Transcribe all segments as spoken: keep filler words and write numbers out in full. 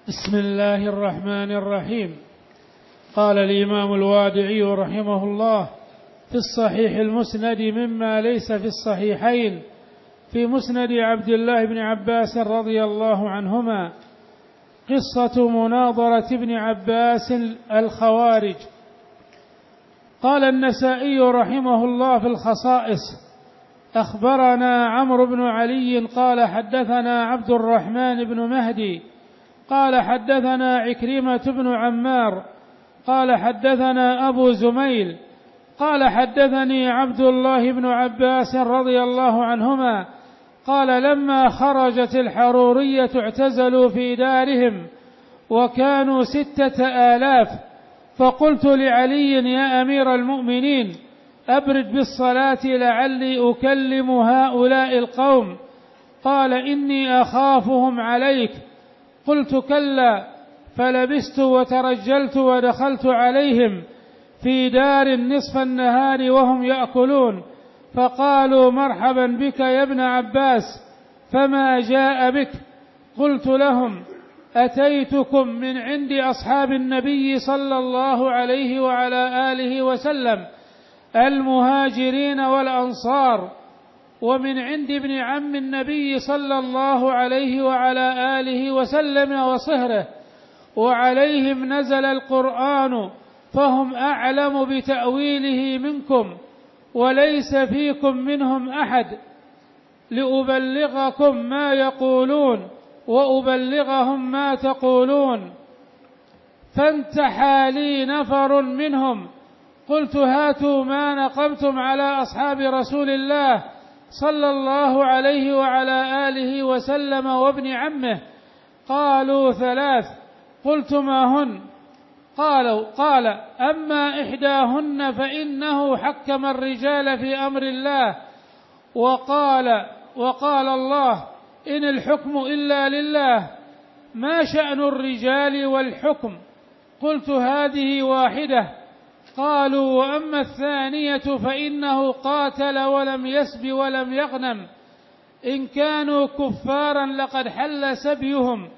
بسم الله الرحمن الرحيم. قال الإمام الوادعي رحمه الله في الصحيح المسند مما ليس في الصحيحين في مسند عبد الله بن عباس رضي الله عنهما قصة مناظرة ابن عباس الخوارج. قال النسائي رحمه الله في الخصائص: أخبرنا عمرو بن علي قال حدثنا عبد الرحمن بن مهدي قال حدثنا عكرمة بن عمار قال حدثنا أبو زميل قال حدثني عبد الله بن عباس رضي الله عنهما قال لما خرجت الحرورية اعتزلوا في دارهم وكانوا ستة آلاف، فقلت لعلي: يا أمير المؤمنين أبرد بالصلاة لعلي أكلم هؤلاء القوم. قال: إني أخافهم عليك. قلت: كلا. فلبست وترجلت ودخلت عليهم في دار نصف النهار وهم يأكلون، فقالوا: مرحبا بك يا ابن عباس، فما جاء بك؟ قلت لهم: أتيتكم من عند أصحاب النبي صلى الله عليه وعلى آله وسلم المهاجرين والأنصار، ومن عند ابن عم النبي صلى الله عليه وعلى آله وسلم وصهره، وعليهم نزل القرآن، فهم أعلم بتأويله منكم، وليس فيكم منهم أحد، لأبلغكم ما يقولون وأبلغهم ما تقولون. فانتحى لي نفر منهم، قلت: هاتوا ما نقمتم على أصحاب رسول الله صلى الله عليه وعلى آله وسلم وابن عمه. قالوا: ثلاث. قلت: ما هن؟ قالوا قال: أما إحداهن فإنه حكم الرجال في أمر الله، وقال وقال الله: إن الحكم إلا لله، ما شأن الرجال والحكم؟ قلت: هذه واحدة. قالوا: وأما الثانية فإنه قاتل ولم يسب ولم يغنم، إن كانوا كفارا لقد حل سبيهم،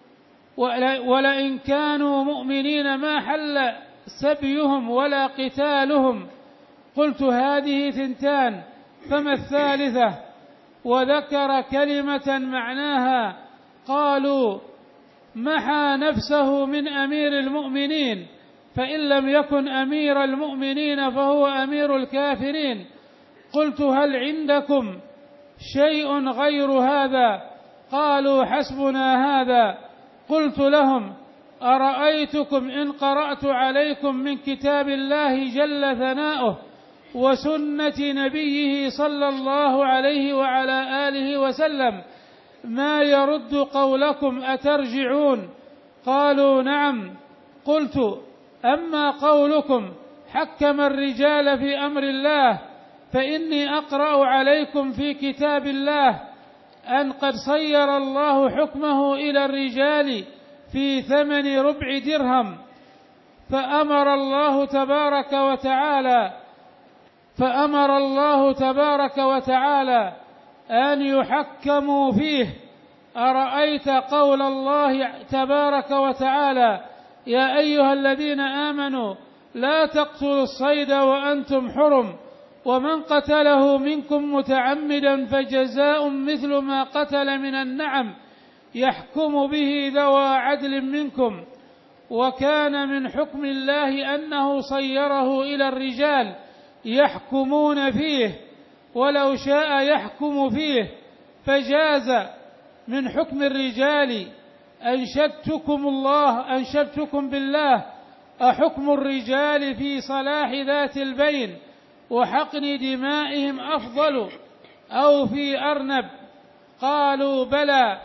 ولئن كانوا مؤمنين ما حل سبيهم ولا قتالهم. قلت: هذه ثنتان، فما الثالثة؟ وذكر كلمة معناها. قالوا: محى نفسه من أمير المؤمنين، فإن لم يكن أمير المؤمنين فهو أمير الكافرين. قلت: هل عندكم شيء غير هذا؟ قالوا: حسبنا هذا. قلت لهم: أرأيتكم إن قرأت عليكم من كتاب الله جل ثناؤه وسنة نبيه صلى الله عليه وعلى آله وسلم ما يرد قولكم أترجعون؟ قالوا: نعم. قلت: أما قولكم حكم الرجال في أمر الله، فإني أقرأ عليكم في كتاب الله أن قد صير الله حكمه إلى الرجال في ثمن ربع درهم، فأمر الله تبارك وتعالى فأمر الله تبارك وتعالى أن يحكموا فيه. أرأيت قول الله تبارك وتعالى: يا أيها الذين آمنوا لا تقتلوا الصيد وأنتم حرم، ومن قتله منكم متعمدا فجزاء مثل ما قتل من النعم يحكم به ذوى عدل منكم. وكان من حكم الله أنه صيره إلى الرجال يحكمون فيه، ولو شاء يحكم فيه فجاز من حكم الرجال. أنشدتكم الله أنشدتكم بالله، أحكم الرجال في صلاح ذات البين وحقن دمائهم أفضل أو في أرنب؟ قالوا: بلى،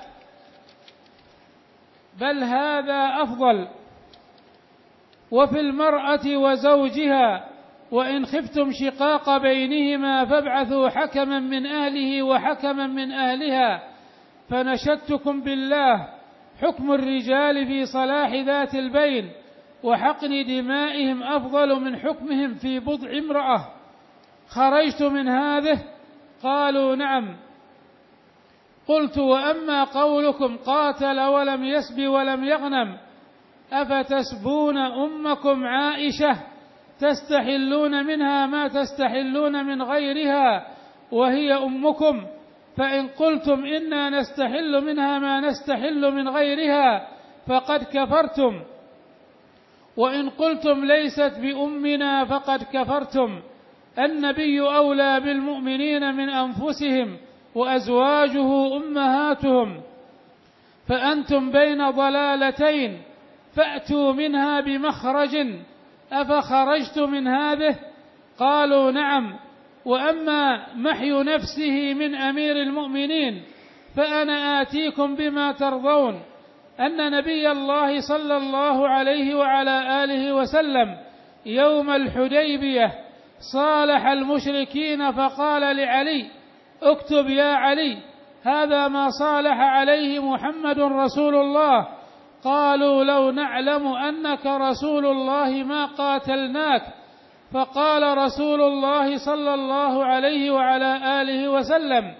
بل هذا أفضل. وفي المرأة وزوجها، وإن خفتم شقاق بينهما فابعثوا حكما من أهله وحكما من أهلها. فنشدتكم بالله، حكم الرجال في صلاح ذات البين وحقن دمائهم أفضل من حكمهم في بضع امرأة. خرجت من هذه؟ قالوا: نعم. قلت: وأما قولكم قاتل ولم يسب ولم يغنم، أفتسبون أمكم عائشة تستحلون منها ما تستحلون من غيرها وهي أمكم؟ فإن قلتم إنا نستحل منها ما نستحل من غيرها فقد كفرتم، وإن قلتم ليست بأمنا فقد كفرتم. النبي أولى بالمؤمنين من أنفسهم وأزواجه أمهاتهم، فأنتم بين ضلالتين فأتوا منها بمخرج، أفخرجت من هذه؟ قالوا: نعم. وأما محي نفسه من أمير المؤمنين فأنا آتيكم بما ترضون، أن نبي الله صلى الله عليه وعلى آله وسلم يوم الحديبية صالح المشركين فقال لعلي: اكتب يا علي، هذا ما صالح عليه محمد رسول الله. قالوا: لو نعلم أنك رسول الله ما قاتلناك. فقال رسول الله صلى الله عليه وعلى آله وسلم: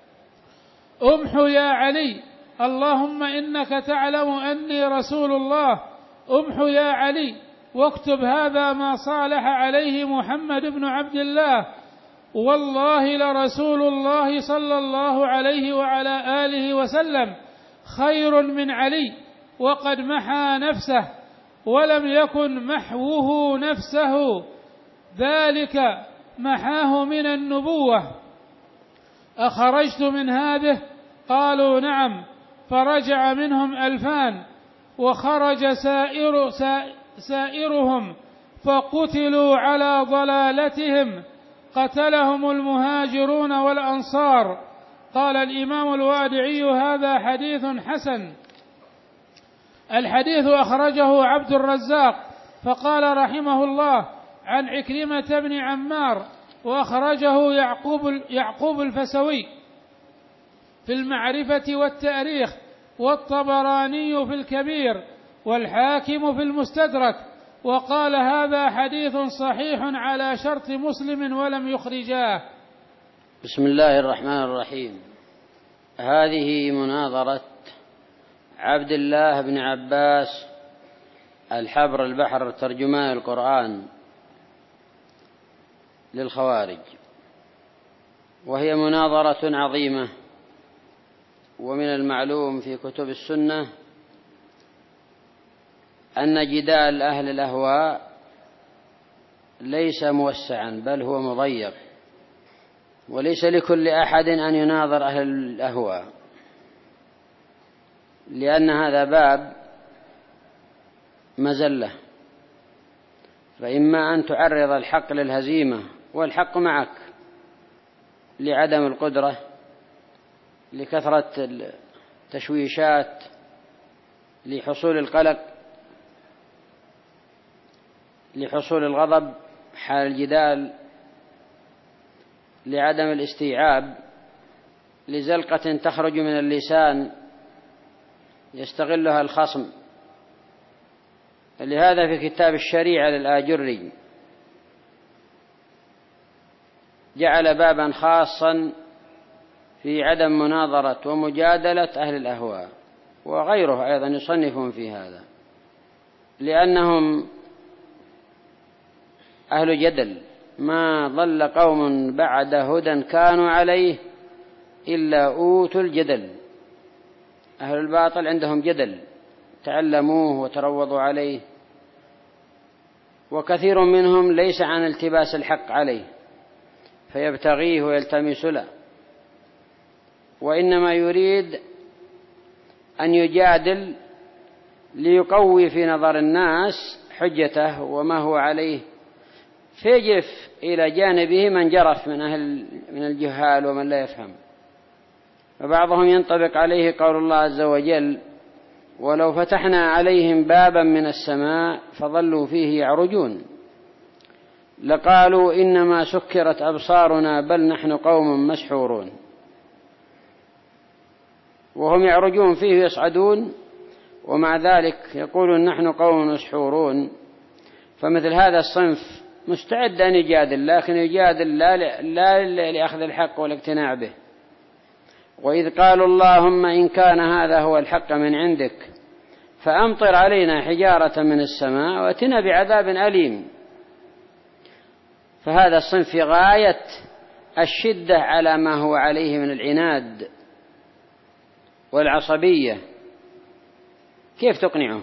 امحو يا علي، اللهم إنك تعلم أني رسول الله، امحو يا علي واكتب هذا ما صالح عليه محمد بن عبد الله، والله لرسول الله صلى الله عليه وعلى آله وسلم خير من علي، وقد محى نفسه ولم يكن محوه نفسه، ذلك محاه من النبوة. أخرجت من هذه؟ قالوا: نعم. فرجع منهم ألفان، وخرج سائر سائرهم فقتلوا على ضلالتهم، قتلهم المهاجرون والأنصار. قال الإمام الوادعي: هذا حديث حسن. الحديث أخرجه عبد الرزاق، فقال رحمه الله: عن عكرمة بن عمار، وأخرجه يعقوب يعقوب الفسوي في المعرفة والتاريخ، والطبراني في الكبير، والحاكم في المستدرك، وقال: هذا حديث صحيح على شرط مسلم ولم يخرجاه. بسم الله الرحمن الرحيم. هذه مناظرة عبد الله بن عباس الحبر البحر ترجمان القرآن للخوارج، وهي مناظرة عظيمة. ومن المعلوم في كتب السنة أن جدال أهل الأهواء ليس موسعا، بل هو مضيق، وليس لكل أحد أن يناظر أهل الأهواء، لأن هذا باب مزلة، فإما أن تعرض الحق للهزيمة والحق معك لعدم القدرة، لكثرة التشويشات، لحصول القلق، لحصول الغضب حال الجدال، لعدم الاستيعاب، لزلقة تخرج من اللسان يستغلها الخصم. لهذا في كتاب الشريعة للآجري جعل بابا خاصا في عدم مناظرة ومجادلة أهل الأهواء، وغيره أيضا يصنفون في هذا، لأنهم أهل جدل. ما ضل قوم بعد هدى كانوا عليه إلا أوتوا الجدل. أهل الباطل عندهم جدل تعلموه وتروضوا عليه، وكثير منهم ليس عن التباس الحق عليه فيبتغيه ويلتمس له، وإنما يريد أن يجادل ليقوي في نظر الناس حجته وما هو عليه، فيجف إلى جانبه من جرف من أهل من الجهال ومن لا يفهم. وبعضهم ينطبق عليه قول الله عز وجل: ولو فتحنا عليهم بابا من السماء فظلوا فيه يعرجون لقالوا إنما سكرت أبصارنا بل نحن قوم مسحورون. وهم يعرجون فيه يصعدون، ومع ذلك يقولون نحن قوم مسحورون. فمثل هذا الصنف مستعد أن يجادل، لكن يجادل لا, لا لأخذ الحق والاقتناع به، وإذ قالوا اللهم إن كان هذا هو الحق من عندك فأمطر علينا حجارة من السماء وأتنا بعذاب أليم. فهذا الصنف في غاية الشدة على ما هو عليه من العناد والعصبية، كيف تقنعه؟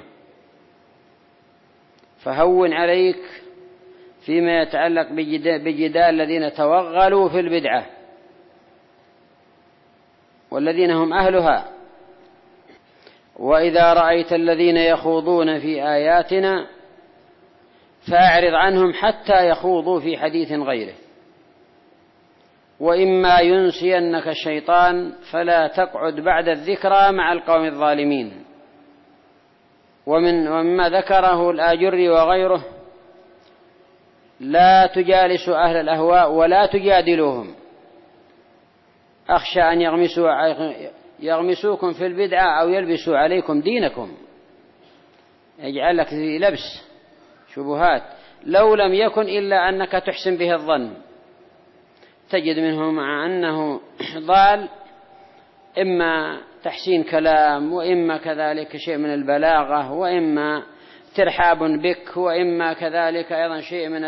فهون عليك فيما يتعلق بجدال الذين توغلوا في البدعة والذين هم أهلها. وإذا رأيت الذين يخوضون في آياتنا فأعرض عنهم حتى يخوضوا في حديث غيره، وإما ينسينك الشيطان فلا تقعد بعد الذكرى مع القوم الظالمين. ومن ومما ذكره الآجري وغيره: لا تجالسوا أهل الأهواء ولا تجادلوهم، أخشى أن يغمسوا يغمسوكم في البدعة أو يلبسوا عليكم دينكم، يجعل لك في لبس شبهات لو لم يكن إلا أنك تحسن به الظن. تجد منه مع أنه ضال إما تحسين كلام، وإما كذلك شيء من البلاغة، وإما ترحاب بك، وإما كذلك أيضا شيء من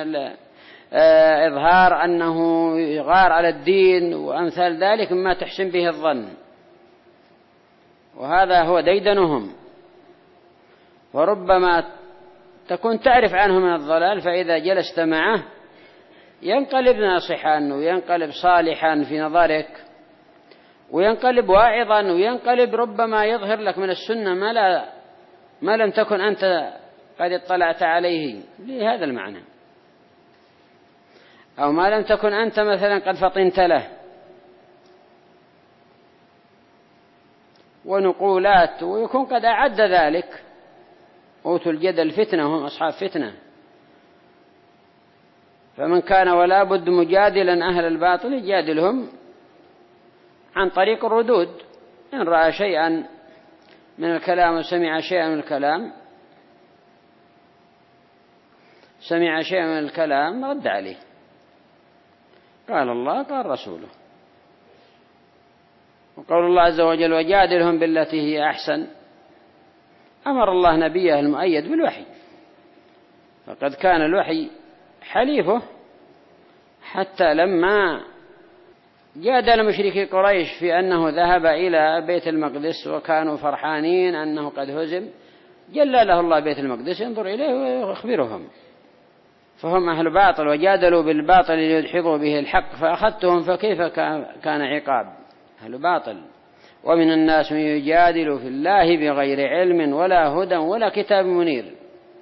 إظهار أنه يغار على الدين وأمثال ذلك مما تحسن به الظن، وهذا هو ديدنهم. وربما تكون تعرف عنه من الضلال، فإذا جلست معه ينقلب ناصحا وينقلب صالحا في نظرك، وينقلب واعظا، وينقلب ربما يظهر لك من السنة ما, لا ما لم تكن أنت قد اطلعت عليه لهذا المعنى، أو ما لم تكن أنت مثلا قد فطنت له. ونقولات، ويكون قد أعد ذلك أوتوا الجدل فتنة، هم أصحاب فتنة. فمن كان ولا بد مجادلا أهل الباطل يجادلهم عن طريق الردود، إن رأى شيئا من الكلام وسمع شيئا من الكلام سمع شيئا من الكلام رد عليه، قال الله قال رسوله. وقول الله عز وجل: وجادلهم بالتي هي أحسن، أمر الله نبيه المؤيد بالوحي، فقد كان الوحي حليفه حتى لما جادل مشركي قريش في أنه ذهب إلى بيت المقدس وكانوا فرحانين أنه قد هزم، جلى له الله بيت المقدس ينظر إليه ويخبرهم. فهم أهل باطل وجادلوا بالباطل ليدحضوا به الحق فأخذتهم، فكيف كان عقاب؟ أهل باطل. ومن الناس من يجادل في الله بغير علم ولا هدى ولا كتاب منير.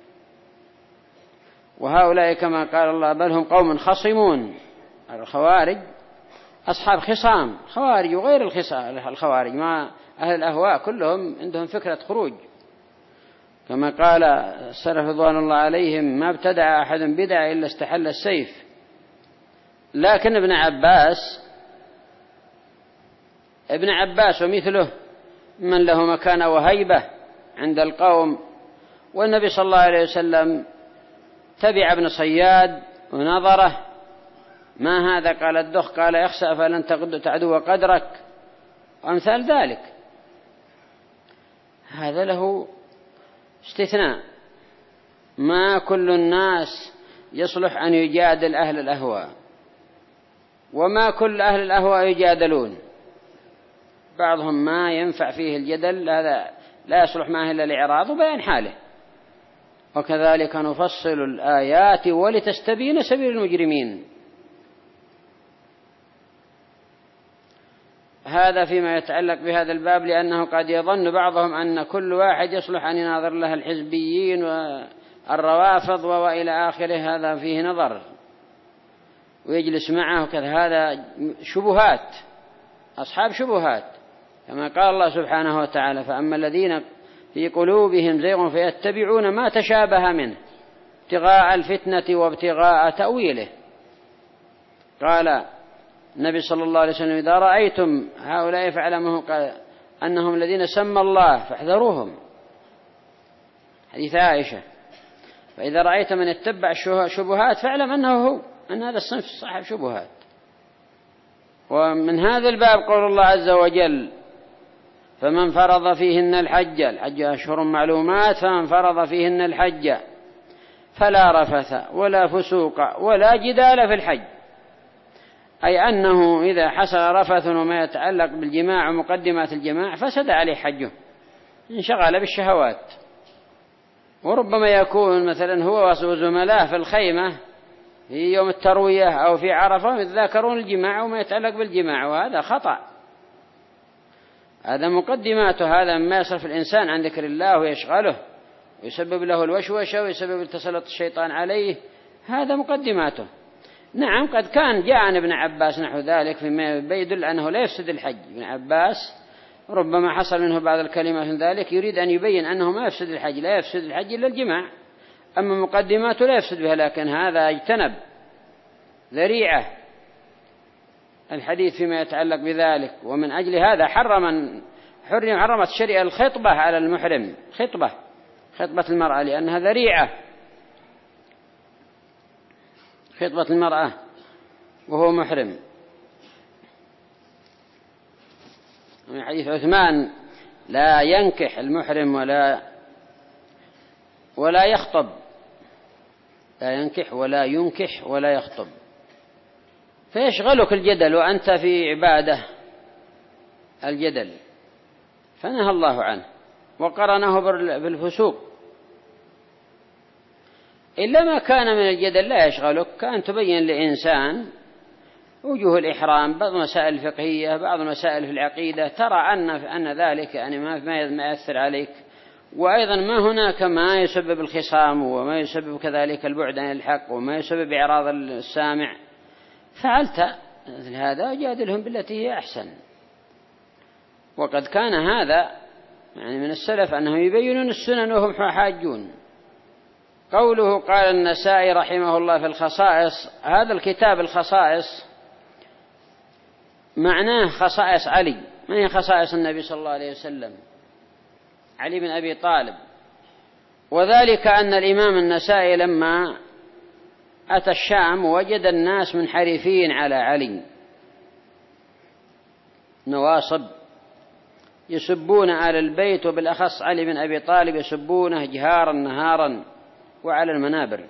وهؤلاء كما قال الله: بل هم قوم خصمون. الخوارج أصحاب خصام، خوارج وغير الخوارج، ما أهل الأهواء كلهم عندهم فكرة خروج، كما قال السلف رضوان الله عليهم: ما ابتدع أحد بدعة إلا استحل السيف. لكن ابن عباس ابن عباس ومثله من له مكانة وهيبة عند القوم، والنبي صلى الله عليه وسلم تبع ابن صياد ونظره: ما هذا؟ قال: الدخ. قال: اخسأ فلن تعدو قدرك، وأمثال ذلك. هذا له استثناء، ما كل الناس يصلح أن يجادل أهل الأهواء، وما كل أهل الأهواء يجادلون. بعضهم ما ينفع فيه الجدل، هذا لا يصلح معه إلا الإعراض وبيان حاله. وكذلك نفصل الآيات ولتستبين سبيل المجرمين. هذا فيما يتعلق بهذا الباب، لأنه قد يظن بعضهم أن كل واحد يصلح أن يناظر له الحزبيين والروافض وإلى آخره، هذا فيه نظر ويجلس معه وكذا، هذا شبهات، أصحاب شبهات، كما قال الله سبحانه وتعالى: فأما الذين في قلوبهم زيغ فيتبعون ما تشابه منه ابتغاء الفتنة وابتغاء تأويله. قال النبي صلى الله عليه وسلم: إذا رأيتم هؤلاء فاعلموا أنهم الذين سمى الله فاحذروهم، حديث عائشة. فإذا رأيت من يتبع الشبهات فاعلم أنه هو، أن هذا الصنف صاحب شبهات. ومن هذا الباب قول الله عز وجل: فمن فرض فيهن الحج، الحج أشهر معلومات، فمن فرض فيهن الحج فلا رفث ولا فسوق ولا جدال في الحج، أي أنه إذا حصل رفث وما يتعلق بالجماع ومقدمات الجماع فسد عليه حجه، انشغل بالشهوات. وربما يكون مثلا هو وزملاه في الخيمة في يوم التروية أو في عرفة يتذاكرون الجماع وما يتعلق بالجماع، وهذا خطأ، هذا مقدماته، هذا ما يصرف الإنسان عن ذكر الله ويشغله ويسبب له الوشوشة ويسبب تسلط الشيطان عليه، هذا مقدماته. نعم قد كان جاء عن ابن عباس نحو ذلك فيما يدل أنه لا يفسد الحج. ابن عباس ربما حصل منه بعض الكلمات من ذلك يريد أن يبين أنه ما يفسد الحج، لا يفسد الحج إلا الجماع، أما مقدماته لا يفسد بها، لكن هذا اجتنب ذريعة الحديث فيما يتعلق بذلك. ومن أجل هذا حرم حرم حرمت الشريعة الخطبة على المحرم، خطبة خطبة المرأة، لأنها ذريعة، خطبة المرأة وهو محرم. من حديث عثمان: لا ينكح المحرم ولا ولا يخطب، لا ينكح ولا ينكح ولا يخطب، فيشغلك الجدل وأنت في عبادة الجدل، فنهى الله عنه وقرنه بالفسوق. إلا ما كان من الجدل لا يشغلك، كأن تبين لإنسان وجوه الإحرام، بعض المسائل الفقهية، بعض المسائل في العقيدة، ترى أن أن ذلك يعني ما يأثر عليك، وأيضا ما هناك ما يسبب الخصام وما يسبب كذلك البعد عن الحق وما يسبب إعراض السامع، فعلت مثل هذا جادلهم بالتي هي أحسن. وقد كان هذا يعني من السلف أنهم يبينون السنن وهم حاجون. قوله قال النسائي رحمه الله في الخصائص، هذا الكتاب الخصائص معناه خصائص علي، ما هي خصائص النبي صلى الله عليه وسلم، علي بن أبي طالب. وذلك أن الإمام النسائي لما أتى الشام وجد الناس منحرفين على علي، نواصب يسبون آل البيت، وبالأخص علي بن أبي طالب يسبونه جهارا نهارا وعلى المنابر.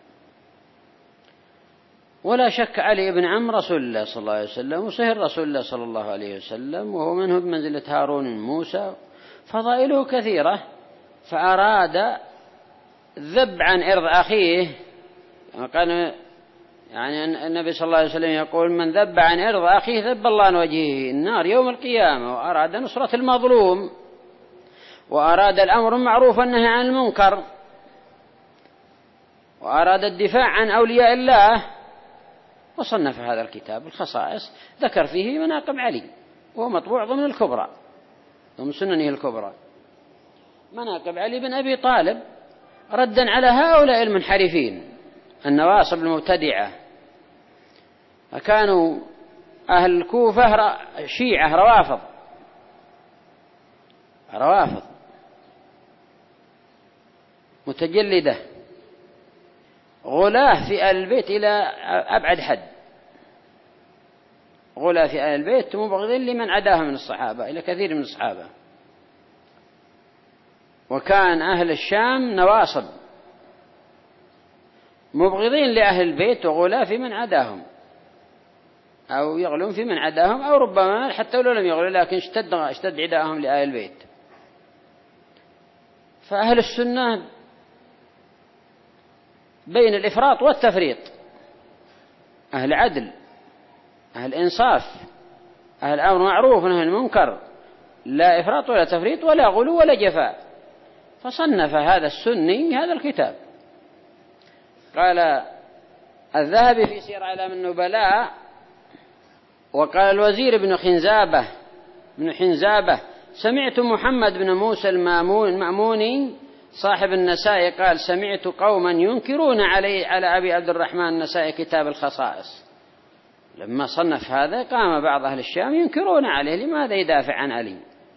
ولا شك علي بن عم رسول الله صلى الله عليه وسلم وصهر رسول الله صلى الله عليه وسلم، وهو منه بمنزلة هارون من موسى، فضائله كثيرة، فأراد ذب عن إرض أخيه. قال يعني النبي صلى الله عليه وسلم يقول: من ذب عن إرض أخيه ذب الله عن وجهه النار يوم القيامة. وأراد نصرة المظلوم، وأراد الأمر المعروف والنهي عن المنكر، وأراد الدفاع عن أولياء الله، وصنف هذا الكتاب الخصائص، ذكر فيه مناقب علي، وهو مطبوع ضمن الكبرى، ضمن سننه الكبرى، مناقب علي بن أبي طالب، ردا على هؤلاء المنحرفين النواصب المبتدعة. فكانوا أهل الكوفة شيعة روافض روافض متجلدة، غلاة في آل البيت إلى أبعد حد، غلاة في آل البيت مبغضين لمن عداهم من الصحابة إلى كثير من الصحابة. وكان أهل الشام نواصب مبغضين لأهل البيت وغلاة في من عداهم، أو يغلون في من عداهم، أو ربما حتى لو لم يغلوا لكن اشتد, اشتد عداهم لأهل البيت. فأهل السنة بين الإفراط والتفريط، أهل عدل، أهل إنصاف، أهل أمر معروف ونهي عن المنكر، لا إفراط ولا تفريط ولا غلو ولا جفاء. فصنف هذا السني هذا الكتاب. قال الذهبي في سير أعلام النبلاء: وقال الوزير بن خنزابة بن حنزابة: سمعت محمد بن موسى المأموني صاحب النسائي قال: سمعت قوما ينكرون علي على أبي عبد الرحمن النسائي كتاب الخصائص. لما صنف هذا قام بعض أهل الشام ينكرون عليه، لماذا يدافع عن علي؟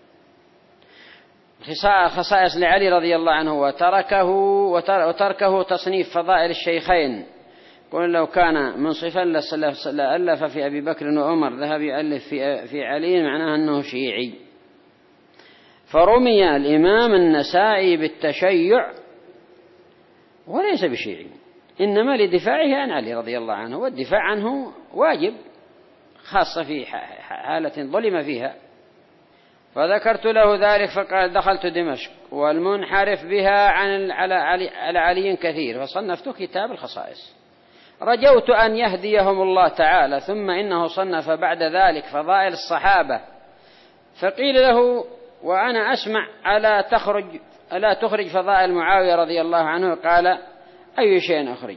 خصائص لعلي رضي الله عنه، وتركه وتركه تصنيف فضائل الشيخين قل لو كان منصفا لألف في أبي بكر وعمر، ذهب يألف في في علي، معناه أنه شيعي. فرمي الإمام النسائي بالتشيع وليس بشيعي، إنما لدفاعه عن علي رضي الله عنه، والدفاع عنه واجب، خاصة في حالة ظلم فيها. فذكرت له ذلك فقال دخلت دمشق والمنحرف بها عن على علي, على علي كثير، فصنفت كتاب الخصائص، رجوت أن يهديهم الله تعالى. ثم إنه صنف بعد ذلك فضائل الصحابة، فقيل له وأنا أسمع ألا تخرج ألا تخرج فضائل معاوية رضي الله عنه؟ قال أي شيء أخرج؟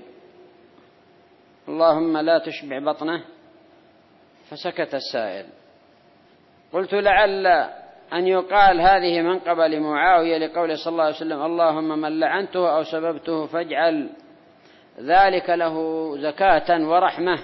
اللهم لا تشبع بطنه. فسكت السائل. قلت لعل أن يقال هذه منقبة لمعاوية لقول صلى الله عليه وسلم اللهم من لعنته أو سببته فاجعل ذلك له زكاة ورحمة.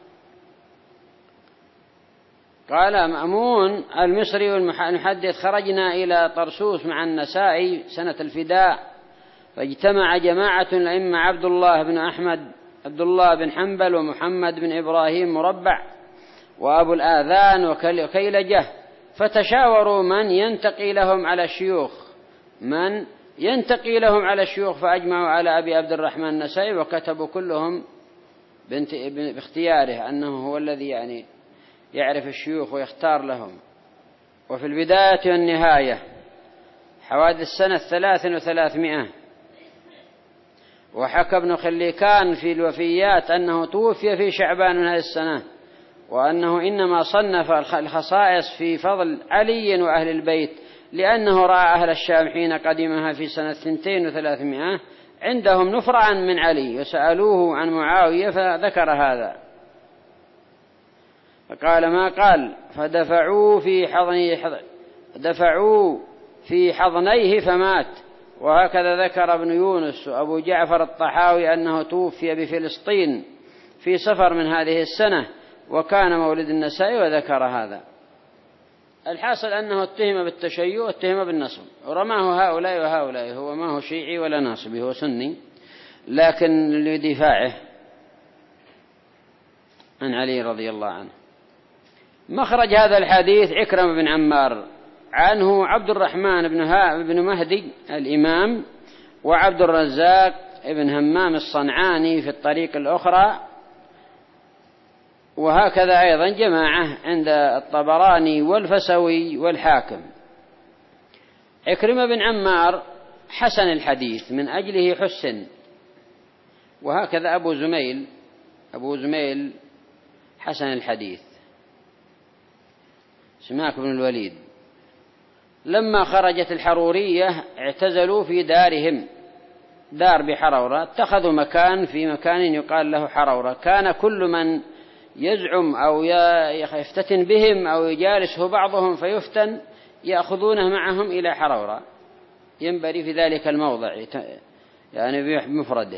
قال مأمون المصري والمحدث خرجنا إلى طرسوس مع النسائي سنة الفداء، فاجتمع جماعة الأئمة عبد الله بن أحمد عبد الله بن حنبل ومحمد بن إبراهيم مربع وأبو الآذان وكيلجة، فتشاوروا من ينتقي لهم على الشيوخ من ينتقي لهم على الشيوخ فأجمعوا على أبي عبد الرحمن النسائي، وكتبوا كلهم باختياره أنه هو الذي يعني يعرف الشيوخ ويختار لهم. وفي البداية والنهاية حوادث السنة الثلاث وثلاثمائة. وحكى ابن خليكان في الوفيات أنه توفي في شعبان من هذه السنة، وأنه إنما صنف الخصائص في فضل علي وأهل البيت لأنه رأى أهل الشام حين قدمها في سنة اثنتين وثلاثمائة عندهم نفرا من علي، وسألوه عن معاوية فذكر هذا، فقال ما قال فدفعوا في حضنيه دفعوا في حضنيه فمات. وهكذا ذكر ابن يونس وأبو جعفر الطحاوي أنه توفي بفلسطين في سفر من هذه السنة، وكان مولد النسائي وذكر هذا. الحاصل أنه اتهم بالتشيع واتهم بالنصب، ورماه هؤلاء وهؤلاء، هو ما هو شيعي ولا ناصبي، هو سني، لكن لدفاعه عن علي رضي الله عنه. مخرج هذا الحديث عكرمة بن عمار، عنه عبد الرحمن بن, بن مهدي الإمام وعبد الرزاق بن همام الصنعاني في الطريق الأخرى، وهكذا أيضا جماعة عند الطبراني والفسوي والحاكم. عكرمة بن عمار حسن الحديث من أجله حسن، وهكذا أبو زميل أبو زميل حسن الحديث سماك بن الوليد. لما خرجت الحرورية اعتزلوا في دارهم، دار بحرورة، اتخذوا مكان في مكان يقال له حرورة. كان كل من يزعم أو يفتتن بهم أو يجالسه بعضهم فيفتن يأخذونه معهم إلى حرورة، ينبري في ذلك الموضع يعني بمفرده.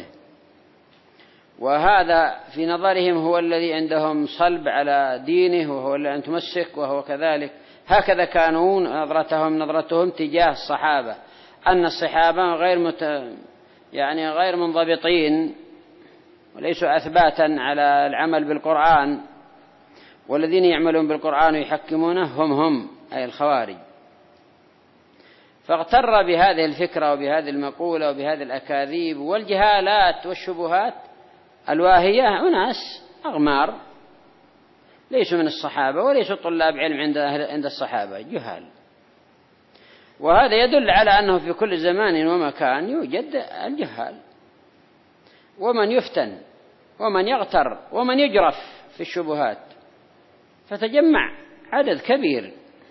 وهذا في نظرهم هو الذي عندهم صلب على دينه، وهو الذي تمسك، وهو كذلك. هكذا كانوا نظرتهم نظرتهم تجاه الصحابة، أن الصحابة غير مت يعني غير منضبطين وليسوا أثباتا على العمل بالقرآن، والذين يعملون بالقرآن ويحكمونه هم هم أي الخوارج. فاغتر بهذه الفكرة وبهذه المقولة وبهذه الأكاذيب والجهالات والشبهات الواهية أناس أغمار ليسوا من الصحابة وليسوا طلاب علم عند عند الصحابة، جهال. وهذا يدل على أنه في كل زمان ومكان يوجد الجهال، ومن يفتن ومن يغتر ومن يجرف في الشبهات، فتجمع عدد كبير.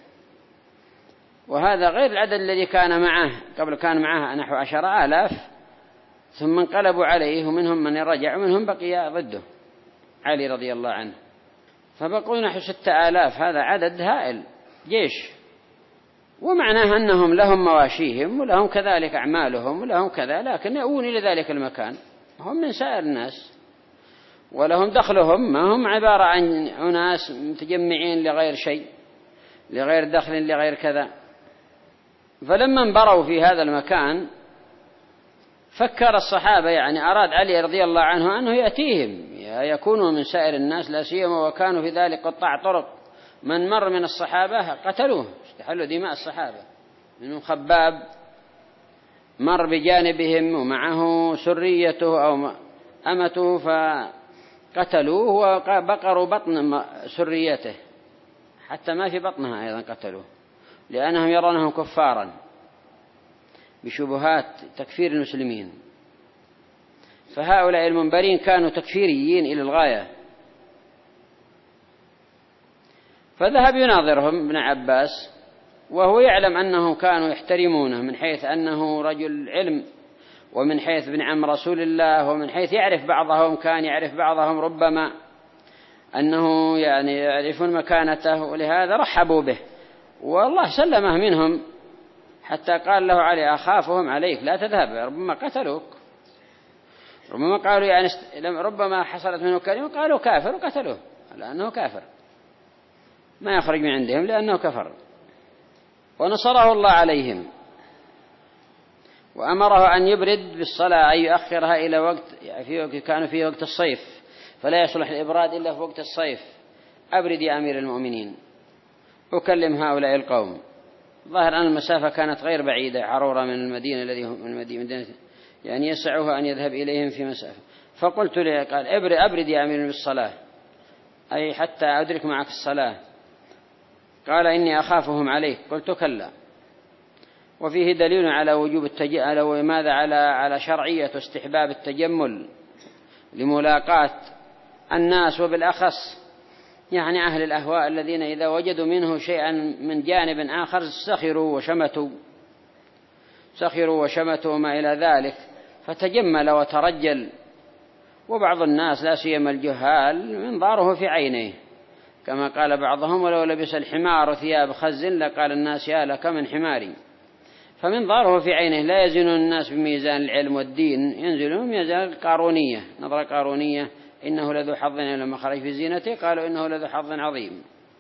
وهذا غير العدد الذي كان معه قبل، كان معه نحو عشر آلاف ثم انقلبوا عليه، ومنهم من رجع ومنهم بقي ضده علي رضي الله عنه، فبقوا نحو ستة آلاف. هذا عدد هائل جيش، ومعناه أنهم لهم مواشيهم ولهم كذلك أعمالهم ولهم كذا، لكن يأوون إلى ذلك المكان، هم من سائر الناس ولهم دخلهم، ما هم عبارة عن أناس متجمعين لغير شيء، لغير دخل، لغير كذا. فلما انبروا في هذا المكان فكر الصحابة، يعني أراد علي رضي الله عنه أنه يأتيهم يكونوا من سائر الناس، لا سيما وكانوا في ذلك قطاع طرق، من مر من الصحابة قتلوه، استحلوا دماء الصحابة. منهم خباب مر بجانبهم ومعه سريته أو أمته فقتلوه، وبقروا بطن سريته حتى ما في بطنها أيضا قتلوه، لأنهم يرونهم كفارا بشبهات تكفير المسلمين. فهؤلاء المنبرين كانوا تكفيريين إلى الغاية. فذهب يناظرهم ابن عباس وهو يعلم أنهم كانوا يحترمونه من حيث أنه رجل علم، ومن حيث ابن عم رسول الله، ومن حيث يعرف بعضهم، كان يعرف بعضهم ربما أنه يعني يعرفون مكانته، ولهذا رحبوا به، والله سلمه منهم حتى قال له علي أخافهم عليك لا تذهب، ربما قتلوك، ربما قالوا يعني ربما حصلت منه كلمة قالوا كافر وقتلوه لأنه كافر، ما يخرج من عندهم لأنه كفر. ونصره الله عليهم وأمره أن يبرد بالصلاة، أي يؤخرها إلى وقت، يعني في وقت كانوا في وقت الصيف فلا يصلح الإبراد إلا في وقت الصيف. أبرد يا أمير المؤمنين، أكلم هؤلاء القوم. ظاهر أن المسافة كانت غير بعيدة، عرورة من المدينة الذي هم من المدينة يعني يسعها أن يذهب إليهم في مسافة. فقلت له قال أبرد يا أمير بالصلاة، أي حتى أدرك معك الصلاة. قال إني أخافهم عليك. قلت كلا. وفيه دليل على وجوب التج... على ماذا على على شرعية واستحباب التجمل لملاقاة الناس، وبالأخص يعني أهل الأهواء الذين إذا وجدوا منه شيئا من جانب آخر سخروا وشمتوا سخروا وشمتوا ما إلى ذلك، فتجمل وترجل. وبعض الناس لا سيما الجهال منظاره في عينيه، كما قال بعضهم ولو لبس الحمار ثياب خز لقال الناس يا لك من حماري. فمنظاره في عينه لا يزنون الناس بميزان العلم والدين، ينزلون بميزان القارونية، نظرة قارونية، إنه لذو حظ لما خرج في زينته قالوا إنه لذو حظ عظيم.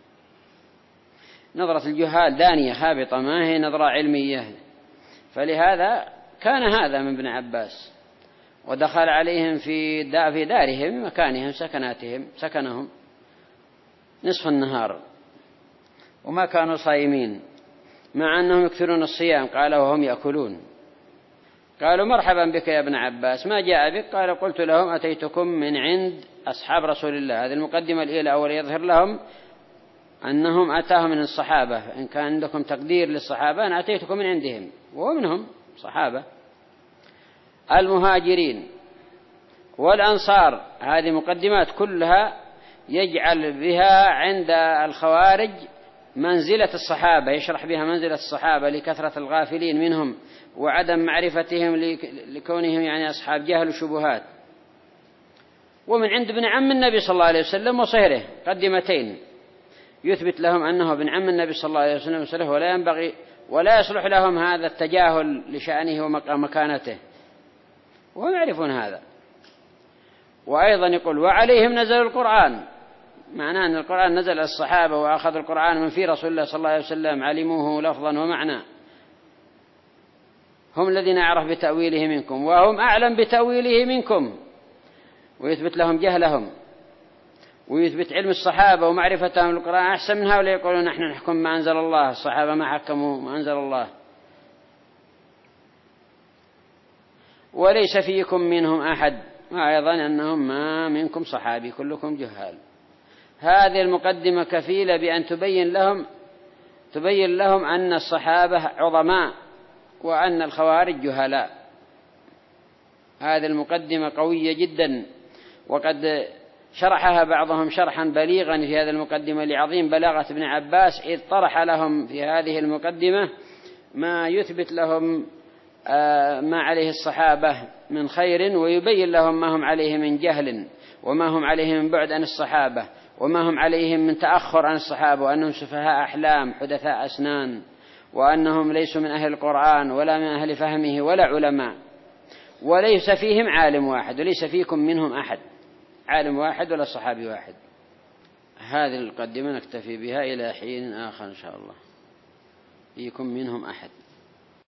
نظرة الجهال دانية خابطة، ما هي نظرة علمية. فلهذا كان هذا من ابن عباس، ودخل عليهم في دارهم مكانهم سكناتهم سكنهم نصف النهار، وما كانوا صائمين مع أنهم يكثرون الصيام، قال وهم يأكلون. قالوا مرحبا بك يا ابن عباس، ما جاء بك؟ قال قلت لهم أتيتكم من عند أصحاب رسول الله. هذه المقدمة الأولى، أول يظهر لهم أنهم أتاهم من الصحابة، إن كان عندكم تقدير للصحابة أنا أتيتكم من عندهم، ومنهم صحابة المهاجرين والأنصار. هذه مقدمات كلها يجعل بها عند الخوارج منزلة الصحابة، يشرح بها منزلة الصحابة لكثرة الغافلين منهم وعدم معرفتهم لكونهم يعني أصحاب جهل وشبهات. ومن عند ابن عم النبي صلى الله عليه وسلم وصهره، قدمتين يثبت لهم أنه ابن عم النبي صلى الله عليه وسلم وصهره، ولا ينبغي ولا يصلح لهم هذا التجاهل لشأنه ومكانته، وهم يعرفون هذا. وأيضا يقول وعليهم نزل القرآن، معناه أن القرآن نزل الصحابة وأخذ القرآن من في رسول الله صلى الله عليه وسلم، علموه لفظا ومعنى، هم الذين أعرف بتأويله منكم وهم أعلم بتأويله منكم. ويثبت لهم جهلهم، ويثبت علم الصحابة ومعرفتهم للقرآن أحسن من هؤلاء يقولون نحن نحكم ما أنزل الله، الصحابة ما حكموا ما أنزل الله. وليس فيكم منهم أحد، وأيضا أنهم ما منكم صحابي كلكم جهال. هذه المقدمة كفيلة بأن تبين لهم تبين لهم أن الصحابة عظماء وأن الخوارج جهلاء. هذه المقدمة قوية جدا، وقد شرحها بعضهم شرحا بليغا في هذه المقدمة لعظيم بلاغة ابن عباس، إذ طرح لهم في هذه المقدمة ما يثبت لهم ما عليه الصحابة من خير، ويبين لهم ما هم عليه من جهل، وما هم عليه من بعد عن الصحابة، وما هم عليهم من تأخر عن الصحابة، وأنهم سفهاء أحلام حدثاء أسنان، وأنهم ليسوا من أهل القرآن ولا من أهل فهمه ولا علماء، وليس فيهم عالم واحد، وليس فيكم منهم أحد عالم واحد ولا صحابي واحد. هذه المقدمة نكتفي بها إلى حين آخر إن شاء الله. فيكم منهم أحد.